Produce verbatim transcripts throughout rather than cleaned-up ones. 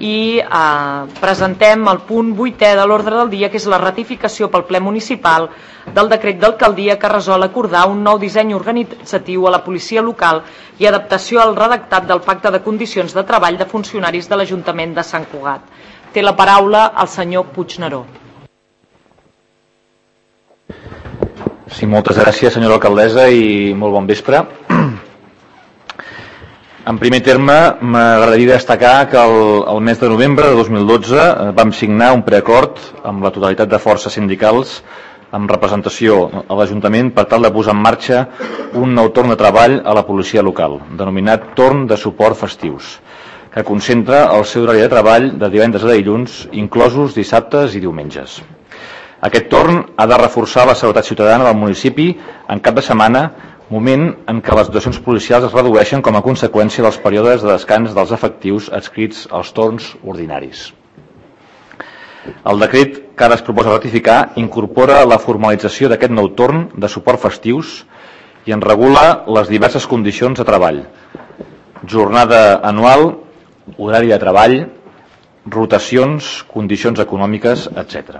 i eh, presentem el punt vuitè de l'ordre del dia, que és la ratificació pel ple municipal del decret d'alcaldia que resol acordar un nou disseny organitzatiu a la policia local i adaptació al redactat del pacte de condicions de treball de funcionaris de l'Ajuntament de Sant Cugat. Té la paraula el senyor Puigneró. Sí, moltes gràcies, senyora alcaldessa, i molt bon vespre. En primer terme, m'agradaria destacar que el, el mes de novembre de dos mil dotze vam signar un preacord amb la totalitat de forces sindicals amb representació a l'Ajuntament per tal de posar en marxa un nou torn de treball a la policia local, denominat torn de suport festius, que concentra el seu horari de treball de divendres a dilluns, inclosos dissabtes i diumenges. Aquest torn ha de reforçar la seguretat ciutadana del municipi en cap de setmana, moment en què les dotacions policials es redueixen com a conseqüència dels períodes de descans dels efectius adscrits als torns ordinaris. El decret que ara es proposa ratificar incorpora la formalització d'aquest nou torn de suport festius i en regula les diverses condicions de treball: jornada anual, horari de treball, rotacions, condicions econòmiques, etcètera.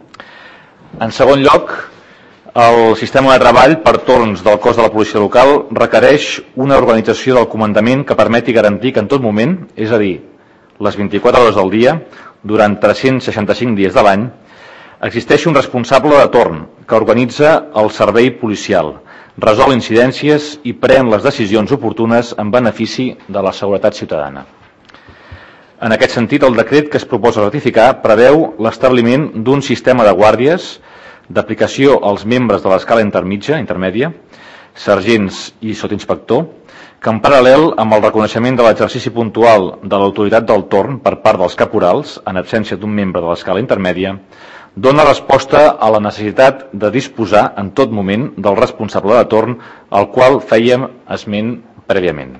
En segon lloc, el sistema de treball per torns del cos de la policia local requereix una organització del comandament que permeti garantir que en tot moment, és a dir, les vint-i-quatre hores del dia, durant tres-cents seixanta-cinc dies de l'any, existeix un responsable de torn que organitza el servei policial, resol incidències i pren les decisions oportunes en benefici de la seguretat ciutadana. En aquest sentit, el decret que es proposa ratificar preveu l'establiment d'un sistema de guàrdies d'aplicació als membres de l'escala intermitja, intermèdia, sergents i sotsinspector, que en paral·lel amb el reconeixement de l'exercici puntual de l'autoritat del torn per part dels caporals, en absència d'un membre de l'escala intermèdia, dona resposta a la necessitat de disposar en tot moment del responsable de torn, al qual fèiem esment prèviament.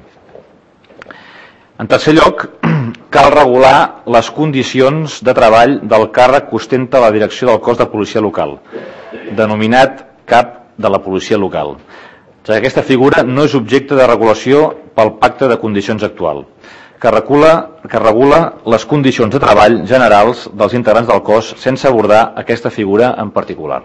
En tercer lloc, cal regular les condicions de treball del càrrec que ostenta la direcció del cos de policia local, denominat cap de la policia local, ja que aquesta figura no és objecte de regulació pel pacte de condicions actual, que regula, que regula les condicions de treball generals dels integrants del cos sense abordar aquesta figura en particular.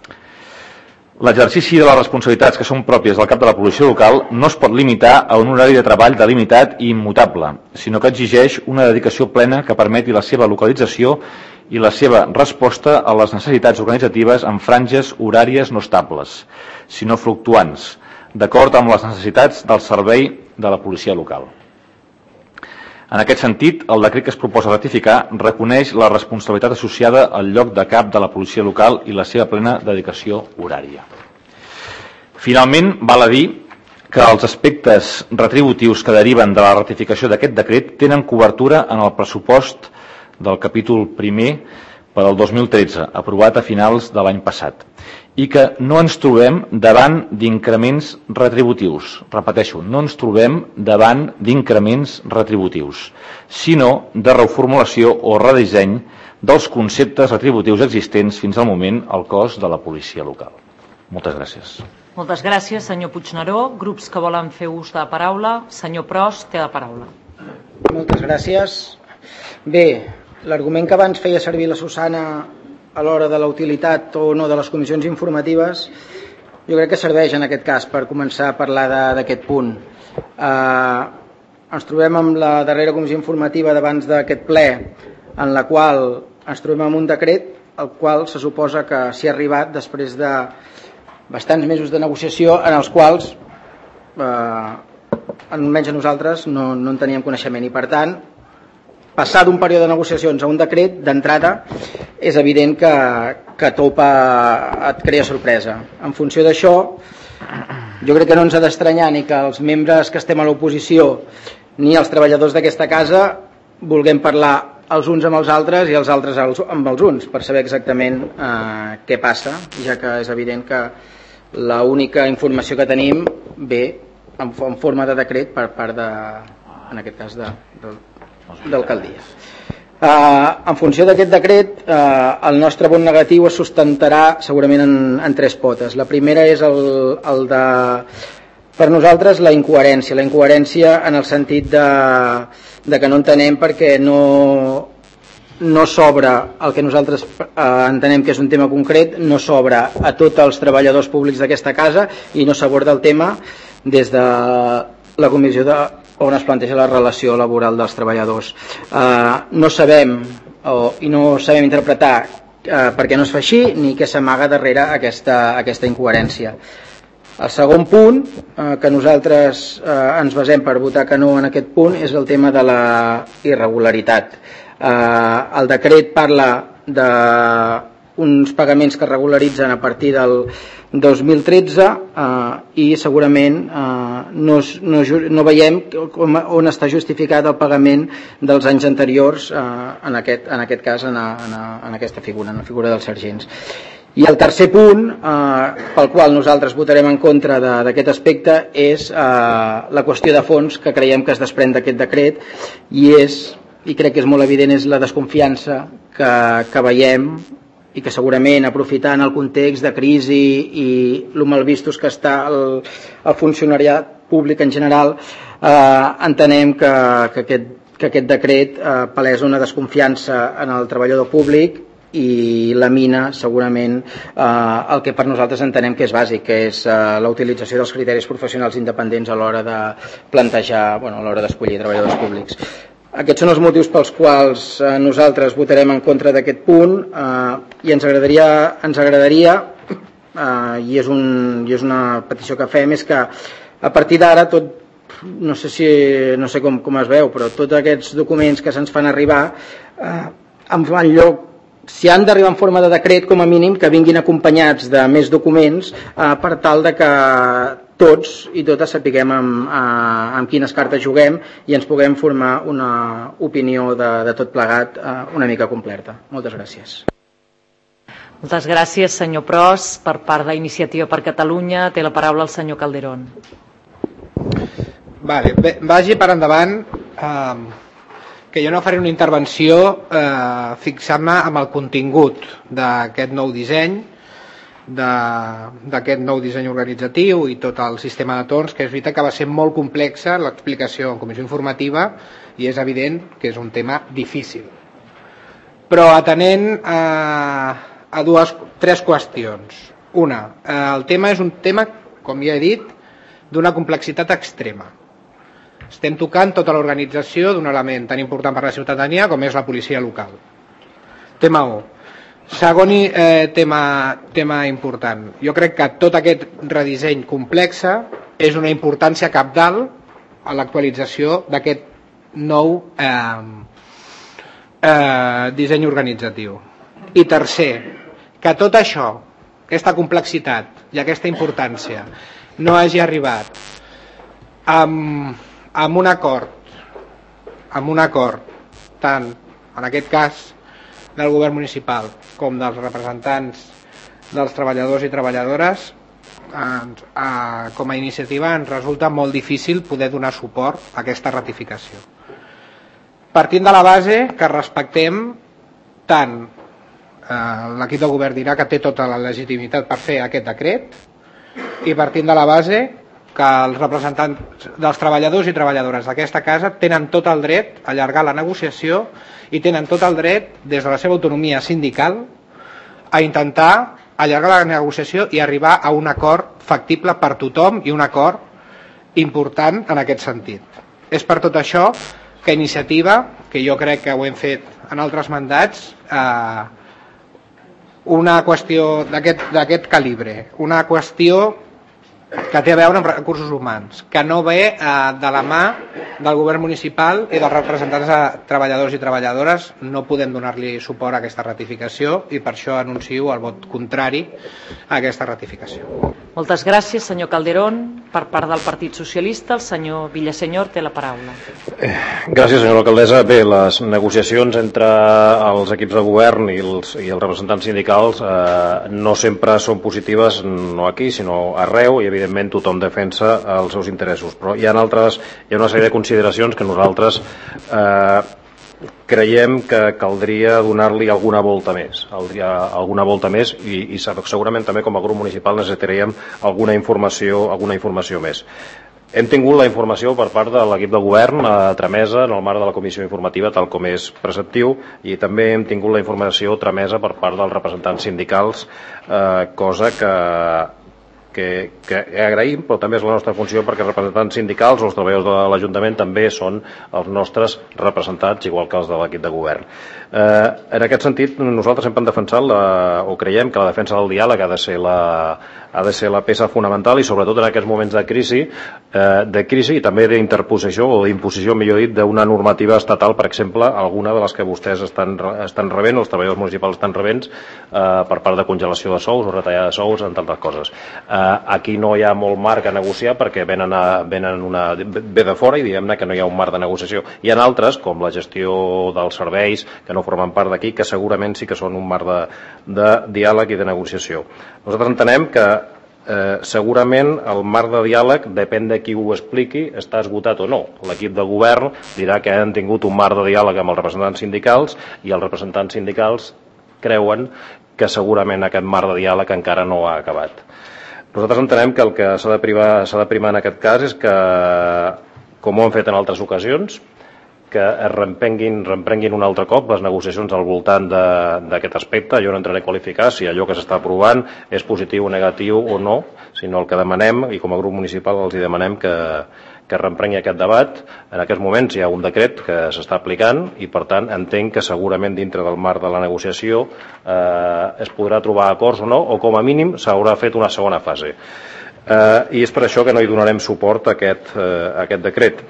L'exercici de les responsabilitats que són pròpies del cap de la policia local no es pot limitar a un horari de treball delimitat i immutable, sinó que exigeix una dedicació plena que permeti la seva localització i la seva resposta a les necessitats organitzatives en franges horàries no estables, sinó fluctuants, d'acord amb les necessitats del servei de la policia local. En aquest sentit, el decret que es proposa ratificar reconeix la responsabilitat associada al lloc de cap de la policia local i la seva plena dedicació horària. Finalment, val a dir que els aspectes retributius que deriven de la ratificació d'aquest decret tenen cobertura en el pressupost del capítol primer per al dos mil tretze, aprovat a finals de l'any passat, i que no ens trobem davant d'increments retributius. Repeteixo, no ens trobem davant d'increments retributius, sinó de reformulació o redisseny dels conceptes retributius existents fins al moment al cos de la policia local. Moltes gràcies. Moltes gràcies, senyor Puigneró. Grups que volen fer ús de la paraula. Senyor Pros, té la paraula. Moltes gràcies. Bé, l'argument que abans feia servir la Susana a l'hora de la utilitat o no de les comissions informatives, jo crec que serveix en aquest cas per començar a parlar d'aquest punt. Eh, ens trobem amb la darrera comissió informativa d'abans d'aquest ple, en la qual ens trobem amb un decret al qual se suposa que s'hi ha arribat després de bastants mesos de negociació en els quals eh, almenys a nosaltres no, no en teníem coneixement, i per tant passar d'un període de negociacions a un decret d'entrada és evident que, que topa, et crea sorpresa. En funció d'això, jo crec que no ens ha d'estranyar ni que els membres que estem a l'oposició ni els treballadors d'aquesta casa vulguem parlar els uns amb els altres i els altres amb els uns per saber exactament eh, què passa, ja que és evident que l'única informació que tenim ve en, en forma de decret per part de, en aquest cas de, de d'alcaldia. Uh, en funció d'aquest decret, uh, el nostre vot negatiu es sustentarà segurament en, en tres potes. La primera és el, el de per nosaltres la incoherència, la incoherència en el sentit de, de que no entenem perquè no, no s'obre el que nosaltres eh, entenem que és un tema concret, no s'obre a tots els treballadors públics d'aquesta casa i no s'aborda el tema des de la comissió de, on es planteja la relació laboral dels treballadors. Eh, no sabem o, i no sabem interpretar eh, per què no es fa així ni què s'amaga darrere aquesta, aquesta incoherència. El segon punt eh, que nosaltres eh, ens basem per votar que no en aquest punt és el tema de la irregularitat. Eh, el decret parla d'uns pagaments que es regularitzen a partir del dos mil tretze eh, i segurament eh, no, no, no veiem com, on està justificat el pagament dels anys anteriors eh, en, aquest, en aquest cas en, a, en, a, en aquesta figura, en la figura dels sergents. I el tercer punt, eh, pel qual nosaltres votarem en contra d'aquest aspecte, és eh, la qüestió de fons que creiem que es desprèn d'aquest decret i és, i crec que és molt evident, és la desconfiança que, que veiem i que segurament aprofitant el context de crisi i el malvistos que està el, el funcionariat públic en general, eh, entenem que, que, aquest, que aquest decret eh, palesa una desconfiança en el treballador públic i lamina segurament eh, el que per nosaltres entenem que és bàsic, que és eh, la utilització dels criteris professionals independents a l'hora de plantejar, bueno, a l'hora d'escollir treballadors públics. Aquests són els motius pels quals eh, nosaltres votarem en contra d'aquest punt eh, i ens agradaria, ens agradaria eh, i, és un, i és una petició que fem, és que a partir d'ara tot, no sé, si, no sé com, com es veu, però tots aquests documents que se'ns fan arribar eh, en lloc, si han d'arribar en forma de decret, com a mínim que vinguin acompanyats de més documents eh, per tal de que tots i totes sapiguem amb, eh, amb quines cartes juguem i ens puguem formar una opinió de, de tot plegat eh, una mica completa. Moltes gràcies. Moltes gràcies, senyor Pros. Per part d'Iniciativa per Catalunya té la paraula el senyor Calderón. Vale, bé, vagi per endavant. Eh, que jo no faré una intervenció eh, fixant-me amb el contingut d'aquest nou disseny, d'aquest nou disseny organitzatiu i tot el sistema de torns, que és veritat que va ser molt complexa l'explicació en comissió informativa i és evident que és un tema difícil. Però atenent a, a dues, tres qüestions. Una, eh, el tema és un tema, com ja he dit, d'una complexitat extrema. Estem tocant tota l'organització d'un element tan important per a la ciutadania com és la policia local. Tema u. Segon eh, tema, tema important. Jo crec que tot aquest redisseny complex és una importància cabdal a l'actualització d'aquest nou eh, eh, disseny organitzatiu. I tercer, que tot això, aquesta complexitat i aquesta importància no hagi arribat amb amb un acord, amb un acord, tant en aquest cas del govern municipal com dels representants dels treballadors i treballadores, ens, eh, com a iniciativa ens resulta molt difícil poder donar suport a aquesta ratificació. Partint de la base que respectem tant eh, l'equip de govern dirà que té tota la legitimitat per fer aquest decret i partint de la base que els representants dels treballadors i treballadores d'aquesta casa tenen tot el dret a allargar la negociació i tenen tot el dret, des de la seva autonomia sindical, a intentar allargar la negociació i arribar a un acord factible per tothom i un acord important en aquest sentit. És per tot això que Iniciativa, que jo crec que ho hem fet en altres mandats, eh, una qüestió d'aquest calibre, una qüestió que té a veure amb recursos humans, que no ve eh, de la mà del govern municipal i dels representants de treballadors i treballadores. No podem donar-li suport a aquesta ratificació i per això anuncio el vot contrari a aquesta ratificació. Moltes gràcies, senyor Calderón. Per part del Partit Socialista, el senyor Villasenyor té la paraula. Eh, gràcies, senyora alcaldessa. Bé, les negociacions entre els equips de govern i els, i els representants sindicals eh, no sempre són positives, no aquí, sinó arreu, i evidentment tothom defensa els seus interessos. Però hi ha, altres, hi ha una sèrie de consideracions que nosaltres eh, creiem que caldria donar-li alguna volta més, alguna volta més i, i segurament també com a grup municipal necessitaríem alguna informació, alguna informació més. Hem tingut la informació per part de l'equip de govern a tramesa en el marc de la comissió informativa tal com és preceptiu i també hem tingut la informació tramesa per part dels representants sindicals, eh, cosa que Que, que agraïm, però també és la nostra funció perquè els representants sindicals o els treballadors de l'Ajuntament també són els nostres representats, igual que els de l'equip de govern. Eh, en aquest sentit, nosaltres sempre hem defensat la, o creiem que la defensa del diàleg ha de ser la, ha de ser la peça fonamental i sobretot en aquests moments de crisi, eh, de crisi i també d'interposició o d'imposició, millor dit, d'una normativa estatal, per exemple, alguna de les que vostès estan, estan rebent, els treballadors municipals estan rebent eh, per part de congelació de sous o retallada de sous, en tantes coses. Eh, Aquí no hi ha molt marc a negociar perquè venen, a, venen una, ve de fora i diguem-ne que no hi ha un marc de negociació. Hi ha altres, com la gestió dels serveis, que no formen part d'aquí, que segurament sí que són un marc de, de diàleg i de negociació. Nosaltres entenem que eh, segurament el marc de diàleg, depèn de qui ho expliqui, està esgotat o no. L'equip de govern dirà que han tingut un marc de diàleg amb els representants sindicals i els representants sindicals creuen que segurament aquest marc de diàleg encara no ha acabat. Nosaltres entenem que el que s'ha de, s'ha de primar en aquest cas és que, com ho han fet en altres ocasions, que es reprenguin, reprenguin un altre cop les negociacions al voltant d'aquest aspecte. Jo no entraré a qualificar si allò que s'està aprovant és positiu o negatiu o no, sinó el que demanem, i com a grup municipal els hi demanem que, que reprengui aquest debat. En aquests moments hi ha un decret que s'està aplicant i, per tant, entenc que segurament dintre del marc de la negociació eh, es podrà trobar acords o no, o com a mínim s'haurà fet una segona fase. Eh, I és per això que no hi donarem suport a aquest, eh, a aquest decret.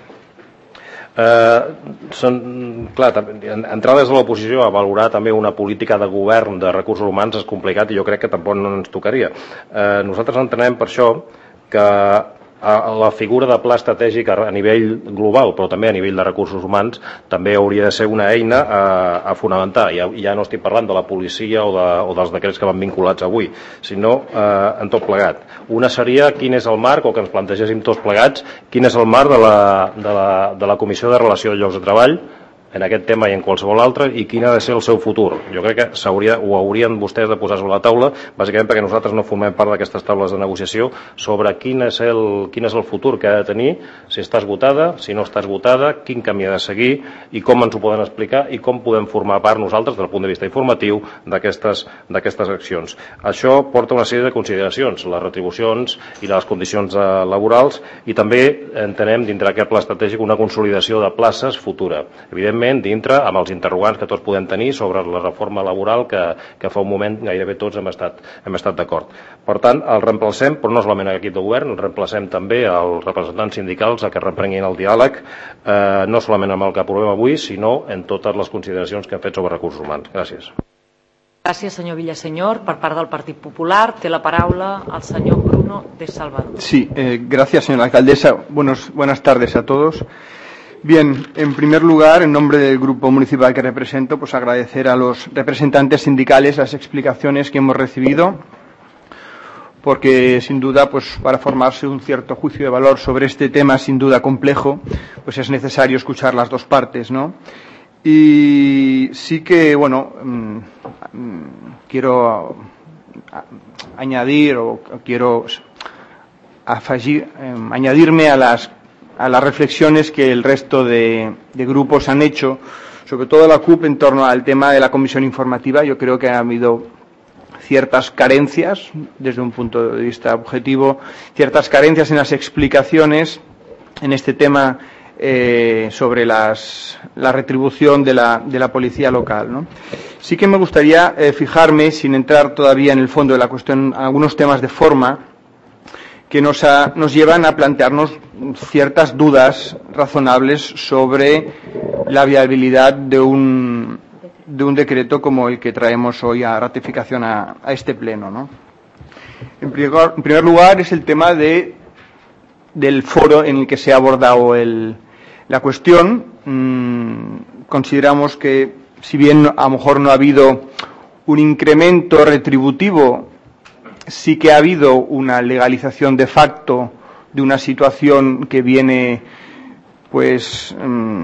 Eh, són, clar, entrar des de l'oposició a valorar també una política de govern de recursos humans és complicat i jo crec que tampoc no ens tocaria. Eh, nosaltres entenem per això que la figura de pla estratègic a nivell global, però també a nivell de recursos humans, també hauria de ser una eina a, a fonamentar. Ja, ja no estic parlant de la policia o, de, o dels decrets que van vinculats avui, sinó eh, en tot plegat. Una seria quin és el marc, o que ens plantegéssim tots plegats, quin és el marc de la, de la, de la Comissió de Relació de Llocs de Treball en aquest tema i en qualsevol altre, i quin ha de ser el seu futur. Jo crec que ho haurien vostès de posar sobre la taula, bàsicament perquè nosaltres no formem part d'aquestes taules de negociació, sobre quin és, el, quin és el futur que ha de tenir, si està esgotada, si no està esgotada, quin camí ha de seguir i com ens ho poden explicar i com podem formar part nosaltres, des del punt de vista informatiu, d'aquestes accions. Això porta una sèrie de consideracions, les retribucions i les condicions laborals, i també entenem dintre d'aquest pla estratègic una consolidació de places futura. Evidentment, dintre amb els interrogants que tots podem tenir sobre la reforma laboral que, que fa un moment gairebé tots hem estat, hem estat d'acord. Per tant, el reemplacem, però no solament a l'equip de govern, el reemplacem també als representants sindicals a que reprenguin el diàleg, eh, no solament amb el que aprovem avui, sinó en totes les consideracions que hem fet sobre recursos humans. Gràcies. Gràcies, senyor Villaseñor. Per part del Partit Popular, té la paraula el senyor Bruno de Salvador. Sí, eh, gracias, señora alcaldesa. Buenos, buenas tardes a todos. Bien, en primer lugar, en nombre del grupo municipal que represento, pues agradecer a los representantes sindicales las explicaciones que hemos recibido, porque sin duda, pues para formarse un cierto juicio de valor sobre este tema, sin duda complejo, pues es necesario escuchar las dos partes, ¿no? Y sí que, bueno, mmm, quiero añadir o quiero afegir, eh, añadirme a las a las reflexiones que el resto de, de grupos han hecho, sobre todo la C U P en torno al tema de la comisión informativa. Yo creo que ha habido ciertas carencias, desde un punto de vista objetivo, ciertas carencias en las explicaciones en este tema eh, sobre las, la retribución de la, de la policía local, ¿no? Sí que me gustaría eh, fijarme, sin entrar todavía en el fondo de la cuestión, algunos temas de forma que nos, ha, nos llevan a plantearnos ciertas dudas razonables sobre la viabilidad de un, de un decreto como el que traemos hoy a ratificación a, a este pleno, ¿no? En primer, en primer lugar es el tema de, del foro en el que se ha abordado el, la cuestión. Mm, consideramos que, si bien a lo mejor no ha habido un incremento retributivo, sí que ha habido una legalización de facto de una situación que viene pues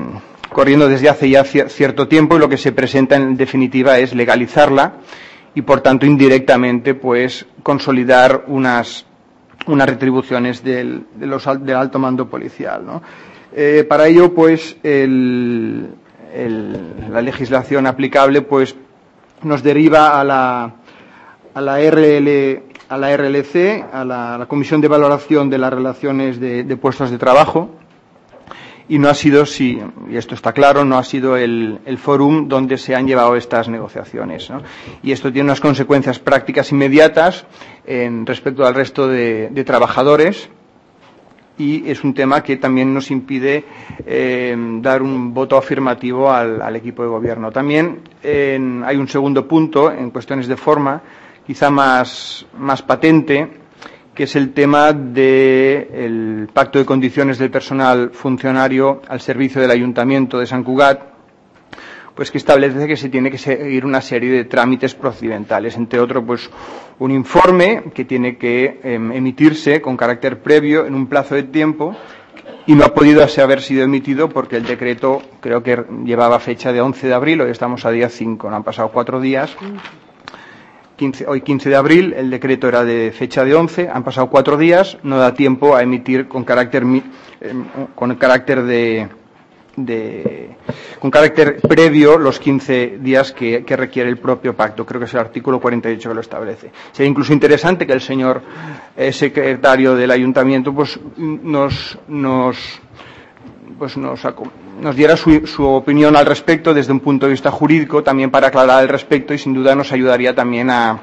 corriendo desde hace ya cierto tiempo y lo que se presenta en definitiva es legalizarla y por tanto indirectamente pues consolidar unas, unas retribuciones del, de los, del alto mando policial, ¿no? Eh, para ello pues el, el, la legislación aplicable pues nos deriva a la, a la R L, a la R L C, a la, a la Comisión de Valoración de las Relaciones de, de Puestos de Trabajo. Y no ha sido, sí, y esto está claro, no ha sido el, el fórum donde se han llevado estas negociaciones, ¿no? Y esto tiene unas consecuencias prácticas inmediatas en respecto al resto de, de trabajadores y es un tema que también nos impide eh, dar un voto afirmativo al, al equipo de gobierno. También en, hay un segundo punto en cuestiones de forma, quizá más, más patente, que es el tema del pacto de condiciones del personal funcionario al servicio del Ayuntamiento de Sant Cugat, pues que establece que se tiene que seguir una serie de trámites procedimentales, entre otros pues un informe que tiene que eh, emitirse con carácter previo en un plazo de tiempo y no ha podido haber sido emitido porque el decreto creo que llevaba fecha de once de abril, hoy estamos a día cinco, no han pasado cuatro días. quince, hoy quince de abril, el decreto era de fecha de once, han pasado cuatro días, no da tiempo a emitir con carácter eh, con carácter de, de con carácter previo los quince días que, que requiere el propio pacto. Creo que es el artículo cuarenta y ocho que lo establece. Sería incluso interesante que el señor eh, secretario del Ayuntamiento pues nos nos pues nos nos diera su, su opinión al respecto desde un punto de vista jurídico, también para aclarar al respecto y sin duda nos ayudaría también a,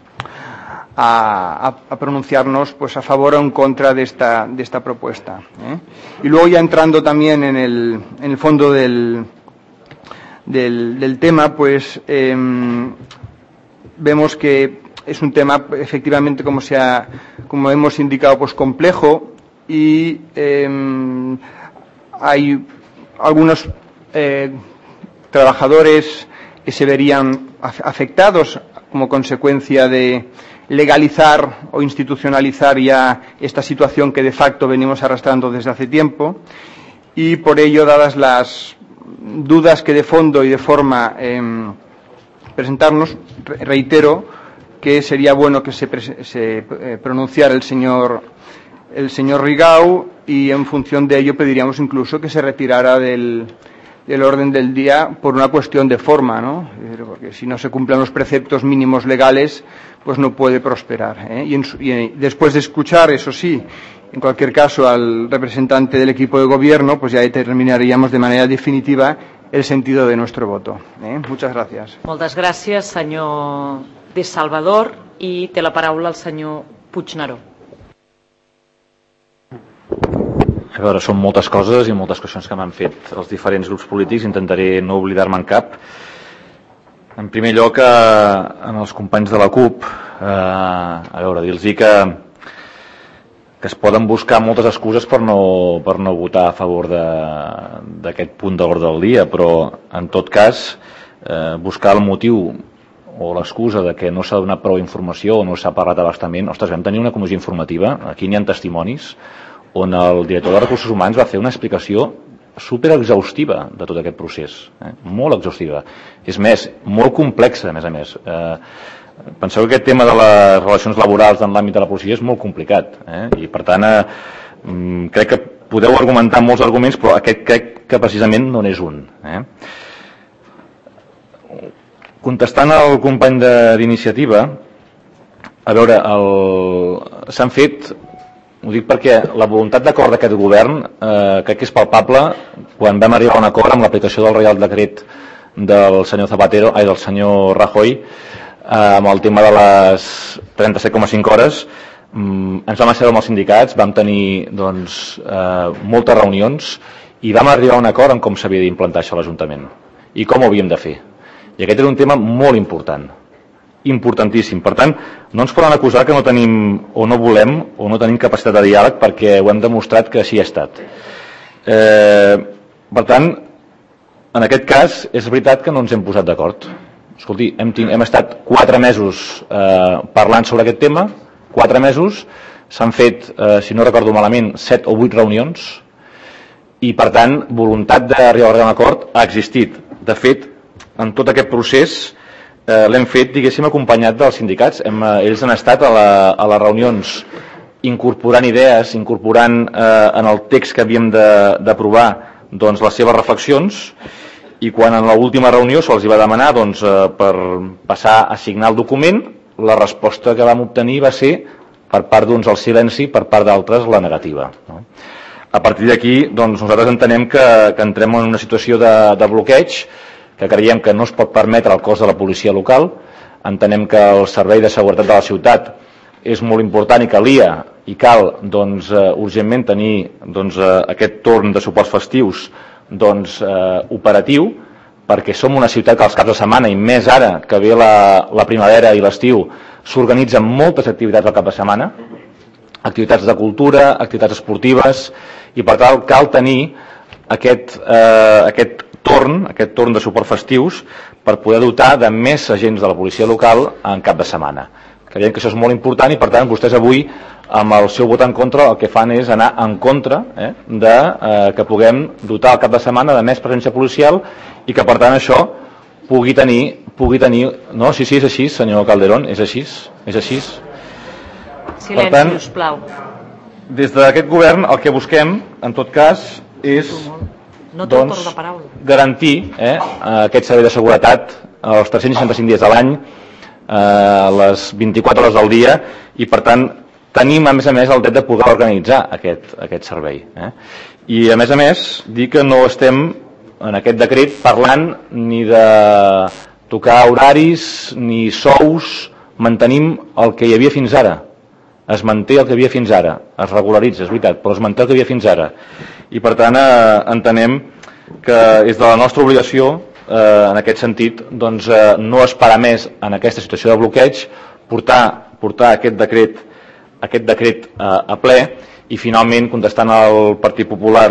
a, a pronunciarnos pues a favor o en contra de esta, de esta propuesta, ¿eh? Y luego ya entrando también en el, en el fondo del, del, del tema, pues eh, vemos que es un tema efectivamente, como, se ha, como hemos indicado, pues complejo y eh, hay algunos eh, trabajadores que se verían afectados como consecuencia de legalizar o institucionalizar ya esta situación que de facto venimos arrastrando desde hace tiempo y por ello, dadas las dudas que de fondo y de forma eh, presentarnos, reitero que sería bueno que se, se eh, pronunciara el señor el señor Rigau y en función de ello pediríamos incluso que se retirara del, del orden del día por una cuestión de forma, ¿no? Porque si no se cumplen los preceptos mínimos legales, pues no puede prosperar, ¿eh? Y, en, y después de escuchar, eso sí, en cualquier caso al representante del equipo de gobierno, pues ya determinaríamos de manera definitiva el sentido de nuestro voto, ¿eh? Muchas gracias. Moltes gràcies, senyor De Salvador, i té la paraula el senyor Puigneró. A veure, són moltes coses i moltes qüestions que m'han fet els diferents grups polítics, intentaré no oblidar-me en cap. En primer lloc, eh, en els companys de la CUP, eh, a veure, dir-los que, que es poden buscar moltes excuses per no, per no votar a favor d'aquest punt de l'ordre del dia, però en tot cas, eh, buscar el motiu o l'excusa de que no s'ha donat prou informació o no s'ha parlat abastament. Ostres, vam tenir una comissió informativa, aquí n'hi ha testimonis, on el director de Recursos Humans va fer una explicació superexhaustiva de tot aquest procés, eh? Molt exhaustiva. És més, molt complexa, a més a més. Eh, penseu que aquest tema de les relacions laborals en l'àmbit de la policia és molt complicat, eh? I per tant eh, crec que podeu argumentar molts arguments, però aquest crec que precisament no n'és un, eh? Contestant al company d'iniciativa, a veure, s'han fet, ho dic perquè la voluntat d'acord d'aquest govern eh, crec que és palpable quan vam arribar a un acord amb l'aplicació del Reial Decret del senyor Zapatero, ai, del senyor Rajoy, eh, amb el tema de les trenta-set coma cinc hores. Mm, ens vam asseure amb els sindicats, vam tenir doncs, eh, moltes reunions i vam arribar a un acord en com s'havia d'implantar això a l'Ajuntament i com ho havíem de fer. I aquest era un tema molt important, importantíssim. Per tant, no ens poden acusar que no tenim o no volem o no tenim capacitat de diàleg, perquè ho hem demostrat que així ha estat. Eh, per tant, en aquest cas és veritat que no ens hem posat d'acord. Escolti, hem, hem estat quatre mesos eh, parlant sobre aquest tema, quatre mesos, s'han fet, eh, si no recordo malament, set o vuit reunions i per tant voluntat d'arribar a un acord ha existit. De fet, en tot aquest procés eh, l'hem fet, diguéssim, acompanyat dels sindicats. Hem, eh, ells han estat a, la, a les reunions incorporant idees, incorporant eh, en el text que havíem d'aprovar doncs, les seves reflexions, i quan en l'última reunió se'ls va demanar doncs, eh, per passar a signar el document, la resposta que vam obtenir va ser per part d'uns el silenci, per part d'altres la negativa. No? A partir d'aquí doncs, nosaltres entenem que, que entrem en una situació de, de bloqueig, que creiem que no es pot permetre al cos de la policia local, entenem que el servei de seguretat de la ciutat és molt important i calia i cal doncs, eh, urgentment tenir doncs, eh, aquest torn de suports festius doncs, eh, operatiu, perquè som una ciutat que als caps de setmana, i més ara que ve la, la primavera i l'estiu, s'organitzen moltes activitats al cap de setmana, activitats de cultura, activitats esportives, i per tant cal tenir aquest, eh, aquest torn, aquest torn de suport festius per poder dotar de més agents de la policia local en cap de setmana. Creiem que això és molt important i per tant vostès avui amb el seu vot en contra el que fan és anar en contra eh, de eh, que puguem dotar el cap de setmana de més presència policial i que per tant això pugui tenir, pugui tenir... No, sí, sí, és així, senyor Calderón, és així, és així. Silenci, per tant, sisplau. Des d'aquest govern el que busquem, en tot cas, és no doncs, de paraula. garantir eh, aquest servei de seguretat els tres-cents seixanta-cinc dies de l'any, eh, les vint-i-quatre hores del dia, i per tant tenim a més a més el dret de poder organitzar aquest, aquest servei. Eh? I a més a més dir que no estem en aquest decret parlant ni de tocar horaris ni sous, mantenim el que hi havia fins ara. Es manté el que havia fins ara, es regularitza, és veritat, però es manté el que havia fins ara. I per tant eh, entenem que és de la nostra obligació, eh, en aquest sentit, doncs, eh, no esperar més en aquesta situació de bloqueig, portar, portar aquest decret, aquest decret eh, a ple i finalment, contestant al Partit Popular,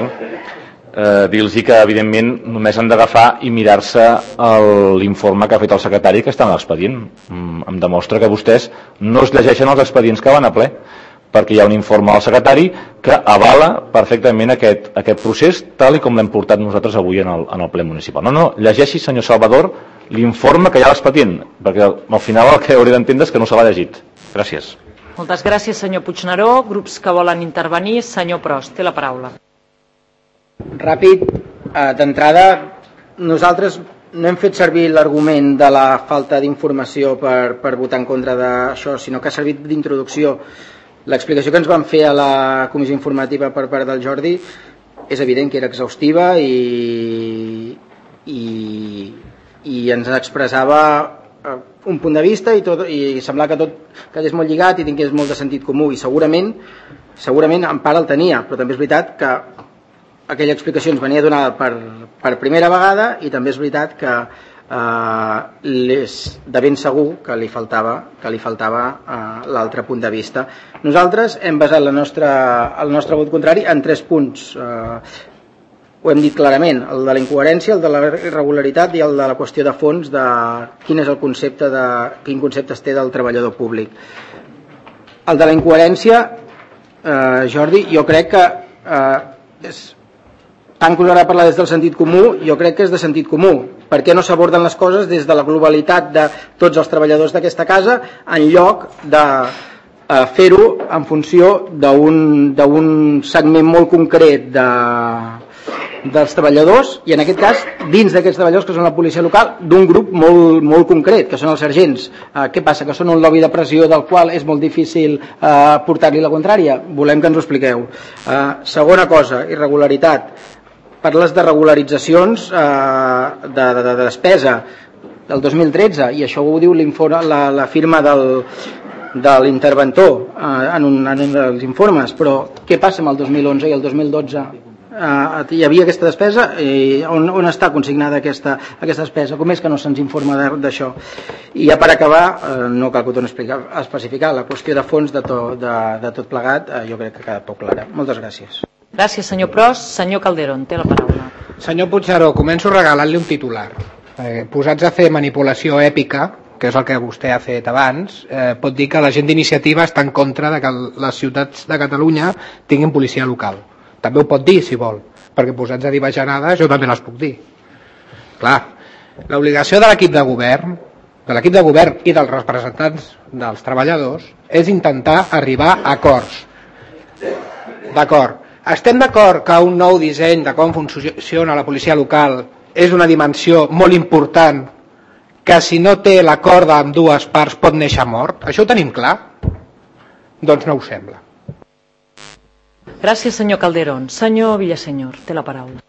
eh, dir-los que evidentment només han d'agafar i mirar-se l'informe que ha fet el secretari que està en l'expedient. Mm, em demostra que vostès no es llegeixen els expedients que van a ple, perquè hi ha un informe del secretari que avala perfectament aquest, aquest procés tal i com l'hem portat nosaltres avui en el, en el ple municipal. No, no, llegeixi, senyor Salvador, l'informe que hi ha a l'expedient, perquè al final el que hauria d'entendre és que no se l'ha llegit. Gràcies. Moltes gràcies, senyor Puigneró. Grups que volen intervenir, senyor Prost, té la paraula. Ràpid, eh, d'entrada, nosaltres no hem fet servir l'argument de la falta d'informació per, per votar en contra d'això, sinó que ha servit d'introducció. L'explicació que ens van fer a la comissió informativa per part del Jordi és evident que era exhaustiva i, i, i ens expressava un punt de vista i, tot, i semblava que tot quedés molt lligat i tingués molt de sentit comú i segurament, segurament en part el tenia, però també és veritat que aquella explicació ens venia donada per, per primera vegada i també és veritat que eh, és de ben segur que li faltava, que li faltava eh, l'altre punt de vista. Nosaltres hem basat la nostra, el nostre vot contrari en tres punts. Eh, ho hem dit clarament, el de la incoherència, el de la irregularitat i el de la qüestió de fons de quin és el concepte de, quin concepte es té del treballador públic. El de la incoherència, eh, Jordi, jo crec que eh, és tant que us agrada parlar des del sentit comú, jo crec que és de sentit comú. Per què no s'aborden les coses des de la globalitat de tots els treballadors d'aquesta casa en lloc de eh, fer-ho en funció d'un segment molt concret de, dels treballadors i en aquest cas dins d'aquests treballadors que són la policia local d'un grup molt, molt concret que són els sergents. Eh, què passa? Que són un lobby de pressió del qual és molt difícil eh, portar-li la contrària? Volem que ens ho expliqueu. Eh, segona cosa, irregularitat. Parles de regularitzacions eh, de, de, de despesa del dos mil tretze i això ho diu la, la firma del, de l'interventor eh, en, un, en un dels informes, però què passa amb el dos mil onze i el dos mil dotze? Eh, hi havia aquesta despesa i on, on està consignada aquesta, aquesta despesa? Com és que no se'ns informa d'això? I ja per acabar, eh, no cal que ho torni a, explicar, a especificar, la qüestió de fons de, to, de, de tot plegat eh, jo crec que ha quedat poc clara. Moltes gràcies. Gràcies, senyor Prost. Senyor Calderón, té la paraula. Senyor Puigneró, començo regalant-li un titular. Eh, posats a fer manipulació èpica, que és el que vostè ha fet abans, eh, pot dir que la gent d'iniciativa està en contra de que les ciutats de Catalunya tinguin policia local. També ho pot dir, si vol, perquè posats a dir bajanades jo també les puc dir. Clar, l'obligació de l'equip de govern, de l'equip de govern i dels representants dels treballadors és intentar arribar a acords. D'acord. Estem d'acord que un nou disseny de com funciona la policia local és una dimensió molt important que si no té l'acord amb dues parts pot néixer mort? Això ho tenim clar? Doncs no ho sembla. Gràcies, senyor Calderón. Senyor Villasenyor, té la paraula.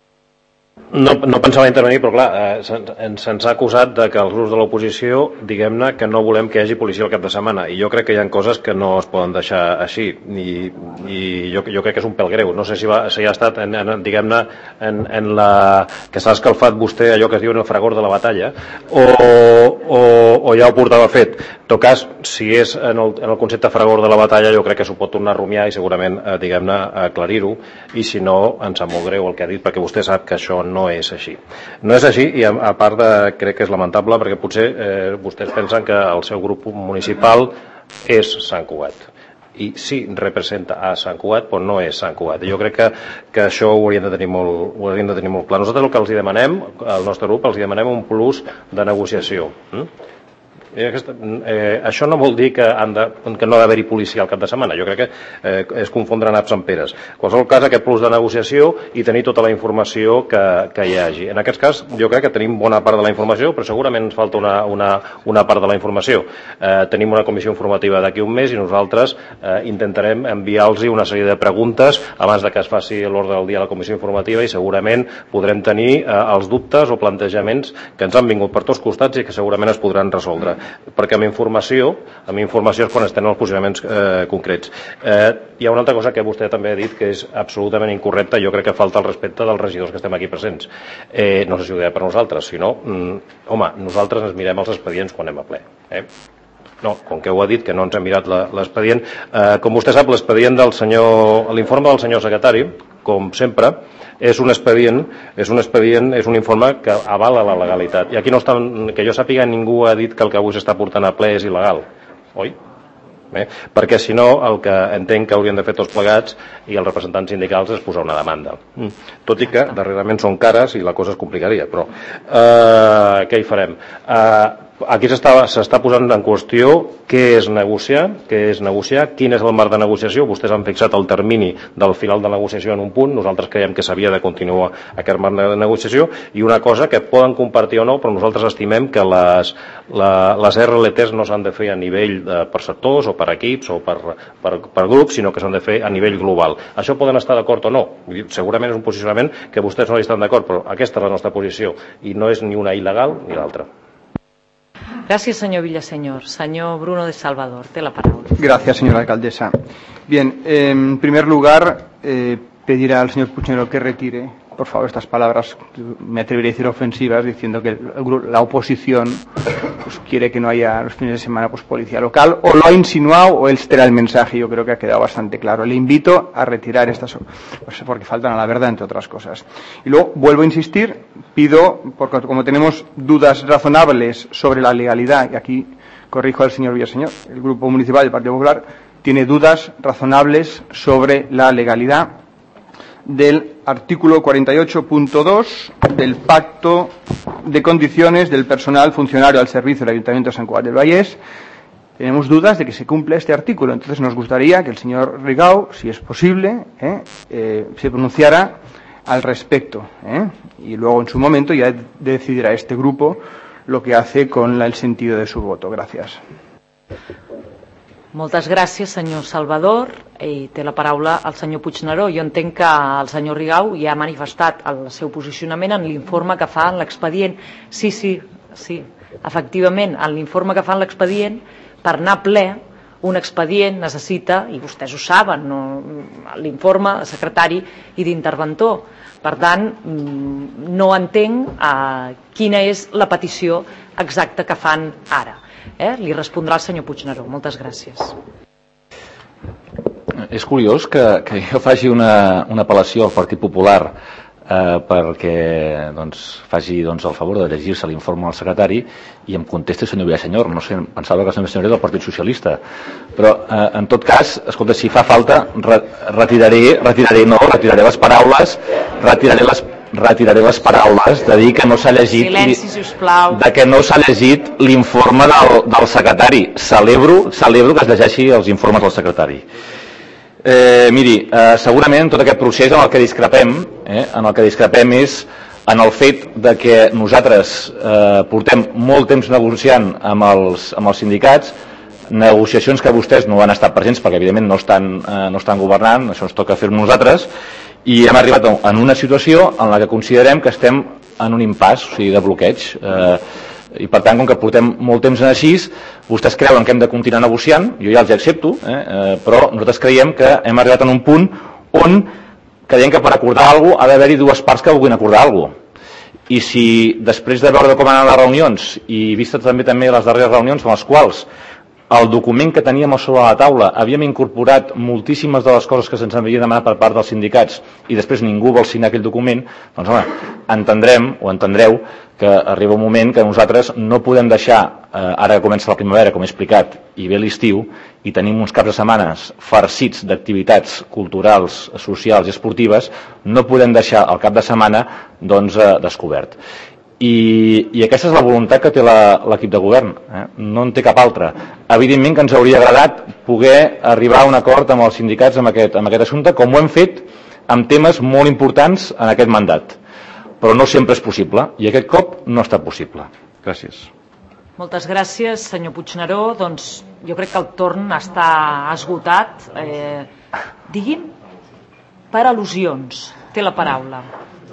No, no pensava intervenir, però clar, eh, se'ns se ha acusat de que els grups de l'oposició, diguem-ne, que no volem que hi hagi policia al cap de setmana, i jo crec que hi ha coses que no es poden deixar així, i, i jo, jo crec que és un pèl greu. No sé si, va, si ha estat, en, en, diguem-ne, en, en la... que s'ha escalfat vostè allò que es diu en el fragor de la batalla, o, o, o ja ho portava fet. En tot cas, si és en el, en el concepte fragor de la batalla, jo crec que s'ho pot tornar a rumiar i segurament, eh, diguem-ne, aclarir-ho, i si no, ens sap molt greu el que ha dit, perquè vostè sap que això no és així. No és així i a, a part de, crec que és lamentable perquè potser eh, vostès pensen que el seu grup municipal és Sant Cugat. I sí, representa a Sant Cugat, però no és Sant Cugat. Jo crec que, que això ho hauríem de tenir molt, ho hauríem de tenir molt clar. Nosaltres el que els demanem, al nostre grup, els demanem un plus de negociació. Mm? Eh, això no vol dir que, han de, que no ha d'haver-hi policia al cap de setmana. Jo crec que eh, és confondre naps amb peres. En qualsevol cas, aquest plus de negociació i tenir tota la informació que, que hi hagi. En aquest cas, jo crec que tenim bona part de la informació, però segurament ens falta una, una, una part de la informació. Eh, tenim una comissió informativa d'aquí un mes i nosaltres eh, intentarem enviar-los una sèrie de preguntes abans de que es faci l'ordre del dia a la comissió informativa i segurament podrem tenir eh, els dubtes o plantejaments que ens han vingut per tots costats i que segurament es podran resoldre. Perquè amb informació, amb informació és quan estem els posicionaments eh, concrets. Eh, hi ha una altra cosa que vostè també ha dit que és absolutament incorrecta, jo crec que falta el respecte dels regidors que estem aquí presents. Eh, no sé si ho deia per nosaltres, si no, mm, home, nosaltres ens mirem els expedients quan anem a ple. Eh? No, com que ho ha dit, que no ens hem mirat l'expedient. Eh, com vostè sap, l'expedient del senyor, l'informe del senyor secretari, com sempre, és un expedient, és un expedient, és un informe que avala la legalitat. I aquí no està, que jo sàpiga, ningú ha dit que el que avui s'està portant a ple és il·legal, oi? Bé, perquè si no, el que entenc que haurien de fer tots plegats i els representants sindicals és posar una demanda. Tot i que darrerament són cares i la cosa es complicaria, però eh, què hi farem? Eh, aquí s'està posant en qüestió què és negociar, què és negociar, quin és el marc de negociació. Vostès han fixat el termini del final de negociació en un punt, nosaltres creiem que s'havia de continuar aquest marc de negociació, i una cosa que poden compartir o no, però nosaltres estimem que les, la, les R L Ts no s'han de fer a nivell de, per sectors o per equips o per, per, per grups, sinó que s'han de fer a nivell global. Això poden estar d'acord o no, segurament és un posicionament que vostès no hi estan d'acord, però aquesta és la nostra posició i no és ni una il·legal ni l'altra. Gracias, señor Villaseñor. Señor Bruno de Salvador, té la palabra. Gracias, señora alcaldesa. Bien, eh, en primer lugar, eh, pedir al señor Puigneró que retire, por favor, estas palabras, me atrevería a decir ofensivas, diciendo que el, la oposición pues, quiere que no haya los fines de semana pues, policía local, o lo ha insinuado o este era el mensaje. Yo creo que ha quedado bastante claro. Le invito a retirar estas, pues, porque faltan a la verdad, entre otras cosas. Y luego, vuelvo a insistir, pido, porque como tenemos dudas razonables sobre la legalidad, y aquí corrijo al señor Villaseñor, el Grupo Municipal del Partido Popular tiene dudas razonables sobre la legalidad del artículo cuarenta y ocho punto dos del Pacto de Condiciones del Personal Funcionario al Servicio del Ayuntamiento de Sant Cugat del Vallès. Tenemos dudas de que se cumpla este artículo, entonces nos gustaría que el señor Rigau, si es posible, eh, eh, se pronunciara al respecto, ¿eh? Y luego en su momento ya decidirá este grupo lo que hace con la, el sentido de su voto. Gracias. Moltes gràcies, senyor Salvador. I té la paraula el senyor Puigneró. Jo entenc que el senyor Rigau ja ha manifestat el seu posicionament en l'informe que fa en l'expedient. Sí, sí, sí, efectivament, en l'informe que fa en l'expedient, per anar ple, un expedient necessita, i vostès ho saben, no, l'informe de secretari i d'interventor. Per tant, no entenc eh, quina és la petició exacta que fan ara. Eh? Li respondrà el senyor Puigneró. Moltes gràcies. És curiós que, que jo faci una, una apel·lació al Partit Popular eh, perquè doncs, faci doncs, el favor de llegir-se l'informe al secretari i em contesti el senyor Villasenyor. No sé, pensava que el senyor Villasenyor era del Partit Socialista, però eh, en tot cas, escolta, si fa falta re retiraré, retiraré, no, retiraré les paraules, retiraré les retiraré les paraules de dir que no s'ha llegit Silenci, sisplau. de que no s'ha llegit l'informe del, del secretari. Celebro, celebro que es llegeixi els informes del secretari. Eh, miri, eh, segurament tot aquest procés en el que discrepem, eh, en el que discrepem és en el fet de que nosaltres eh, portem molt temps negociant amb els, amb els sindicats, negociacions que vostès no han estat presents perquè evidentment no estan, eh, no estan governant, això ens toca fer nosaltres, i hem arribat en una situació en la que considerem que estem en un impàs, o sigui, de bloqueig, eh, i per tant, com que portem molt temps en així, vostès creuen que hem de continuar negociant, jo ja els accepto, eh, eh, però nosaltres creiem que hem arribat en un punt on creiem que per acordar alguna cosa ha d'haver-hi dues parts que vulguin acordar alguna cosa. I si després de veure com han anat les reunions i vista també també les darreres reunions en les quals el document que teníem a sobre la taula havíem incorporat moltíssimes de les coses que se'ns havia demanat per part dels sindicats i després ningú vol signar aquell document, doncs home, entendrem o entendreu que arriba un moment que nosaltres no podem deixar, eh, ara que comença la primavera, com he explicat, i ve l'estiu, i tenim uns caps de setmanes farcits d'activitats culturals, socials i esportives, no podem deixar el cap de setmana doncs, eh, descobert. I, i aquesta és la voluntat que té l'equip de govern, eh? No en té cap altra. Evidentment que ens hauria agradat poder arribar a un acord amb els sindicats amb aquest, amb aquest assumpte, com ho hem fet amb temes molt importants en aquest mandat, però no sempre és possible i aquest cop no ha estat possible. Gràcies. Moltes gràcies, senyor Puigneró. Doncs jo crec que el torn està esgotat. Eh, digui'm, per al·lusions, té la paraula.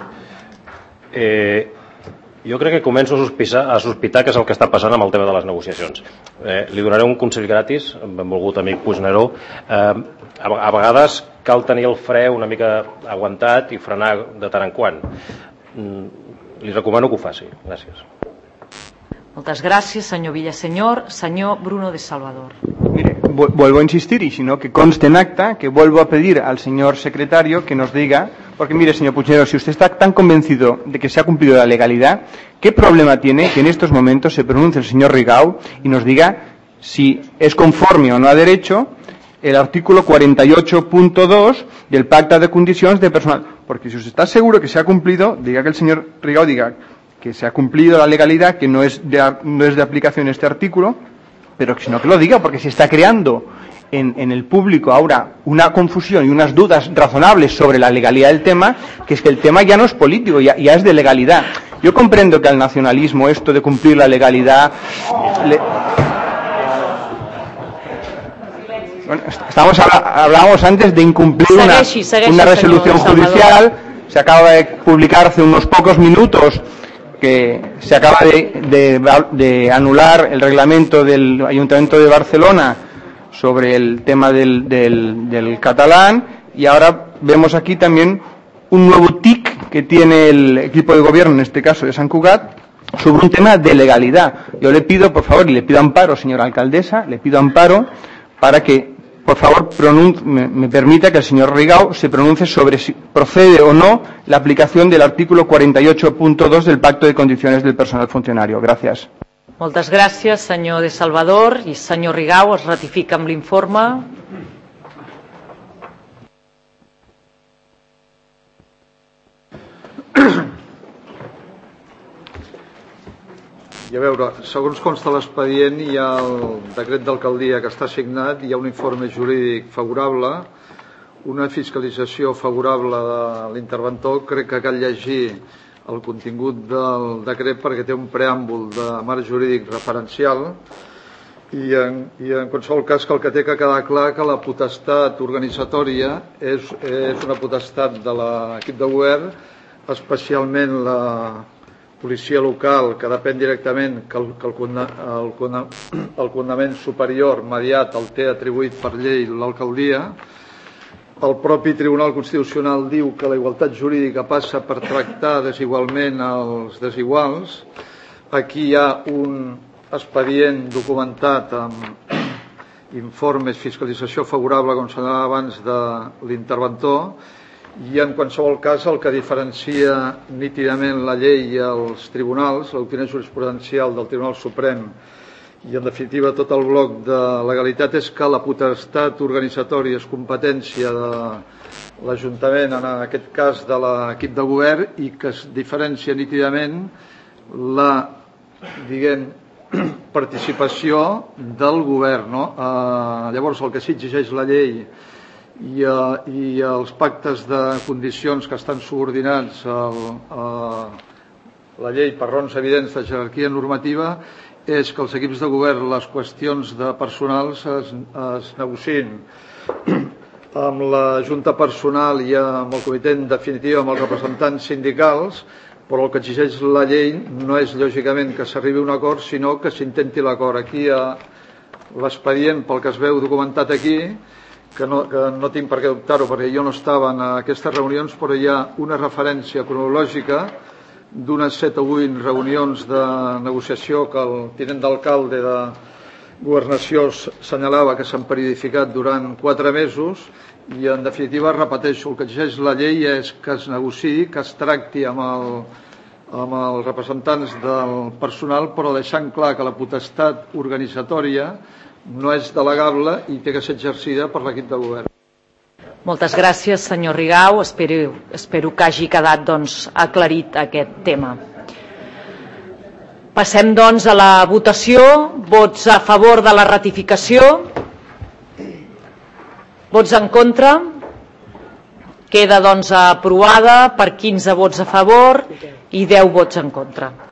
Eh... Jo crec que començo a sospitar, a sospitar que és el que està passant amb el tema de les negociacions. Eh, li donaré un consell gratis, benvolgut amic Puigneró. Eh, a, a vegades cal tenir el fre una mica aguantat i frenar de tant en quant. Mm, li recomano que ho faci. Gràcies. Moltes gràcies, senyor Villasenyor. Senyor Bruno de Salvador. Mire, vuelvo a insistir, y si no, que conste en acta que vuelvo a pedir al señor secretario que nos diga, porque mire, señor Puigneró, si usted está tan convencido de que se ha cumplido la legalidad, ¿qué problema tiene que en estos momentos se pronuncie el señor Rigau y nos diga si es conforme o no a derecho el artículo cuarenta y ocho punto dos del Pacta de Condiciones de Personal? Porque si usted está seguro que se ha cumplido, diga que el señor Rigau diga que se ha cumplido la legalidad, que no es de, no es de aplicación este artículo, pero que si no que lo diga, porque se está creando en, en el público ahora una confusión y unas dudas razonables sobre la legalidad del tema, que es que el tema ya no es político, ya, ya es de legalidad. Yo comprendo que al nacionalismo esto de cumplir la legalidad... Le... Bueno, estamos, hablábamos antes de incumplir una, segueixi, segueixi, una resolución judicial, se acaba de publicar hace unos pocos minutos que se acaba de, de, de anular el reglamento del Ayuntamiento de Barcelona sobre el tema del, del, del catalán, y ahora vemos aquí también un nuevo tic que tiene el equipo de gobierno, en este caso de Sant Cugat, sobre un tema de legalidad. Yo le pido, por favor, y le pido amparo, señora alcaldesa, le pido amparo para que, por favor, me, me permita que el señor Rigau se pronuncie sobre si procede o no la aplicación del artículo cuarenta y ocho punto dos del Pacto de Condiciones del Personal Funcionario. Gracias. Moltes gràcies, senyor de Salvador. I senyor Rigau, es ratifica amb l'informe. I a veure, segons consta l'expedient, hi ha el decret d'alcaldia que està signat, hi ha un informe jurídic favorable, una fiscalització favorable de l'interventor. Crec que cal llegir el contingut del decret perquè té un preàmbul de marc jurídic referencial i en, i en qualsevol cas que el que té que quedar clar que la potestat organitzatòria és, és una potestat de l'equip de govern, especialment la policia local, que depèn directament que el, que el, el, el condament superior mediat el té atribuït per llei l'alcaldia. El propi Tribunal Constitucional diu que la igualtat jurídica passa per tractar desigualment els desiguals. Aquí hi ha un expedient documentat amb informes, fiscalització favorable, com s'anava abans, de l'interventor, i en qualsevol cas el que diferencia nítidament la llei i els tribunals, la doctrina jurisprudencial del Tribunal Suprem i en definitiva tot el bloc de legalitat, és que la potestat organitzatòria és competència de l'Ajuntament, en aquest cas de l'equip de govern, i que es diferencia nítidament la, diguem, participació del govern, no? Eh, llavors el que s'exigeix la llei i, eh, i els pactes de condicions que estan subordinats al, a la llei per raons evidents de jerarquia normativa és que els equips de govern, les qüestions de personals es, es negociïn amb la Junta Personal i amb el comitè, en definitiva amb els representants sindicals, però el que exigeix la llei no és lògicament que s'arribi a un acord, sinó que s'intenti l'acord. Aquí hi ha l'expedient, pel que es veu documentat aquí, que no, que no tinc per què dubtar-ho perquè jo no estava en aquestes reunions, però hi ha una referència cronològica d'unes set o vuit reunions de negociació que el tinent d'alcalde de Governació assenyalava que s'han periodificat durant quatre mesos i en definitiva, repeteixo, el que exigeix la llei és que es negociï, que es tracti amb, el, amb els representants del personal, però deixant clar que la potestat organitzatòria no és delegable i té que ser exercida per l'equip de govern. Moltes gràcies, senyor Rigau. Espero, espero que hagi quedat doncs, aclarit aquest tema. Passem doncs a la votació. Vots a favor de la ratificació? Vots en contra? Queda doncs aprovada per quinze vots a favor i deu vots en contra.